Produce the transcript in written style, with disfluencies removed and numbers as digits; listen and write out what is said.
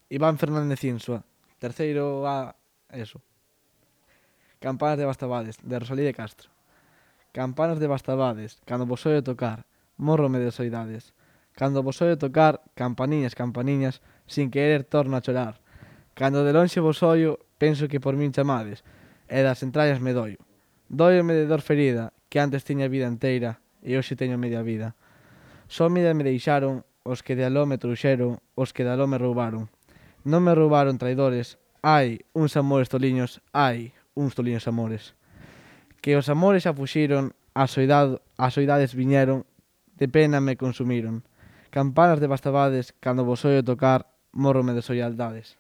Iván Fernández Insua. Terceiro A, eso. Campanas de Bastabades, de Rosalía de Castro. Campanas de Bastabades, cando vos oio tocar, mórrome de soidades. Cando vos oio tocar, campaniñas, campaniñas, sin querer torno a chorar. Cando de lonxe vos oio, penso que por min chamades, e das entrañas me doio. Doiome de dor ferida, que antes tiña vida enteira, e hoxe teño media vida. Só media me deixaron, os que de aló me trouxeron, os que de aló me roubaron. Non me roubaron traidores, ai, uns amores toliños, ai, uns toliños amores. Que os amores xa fuxiron, as soidades viñeron, de pena me consumiron. Campanas de Bastabades, cando vos oio tocar, mórrome de soidades.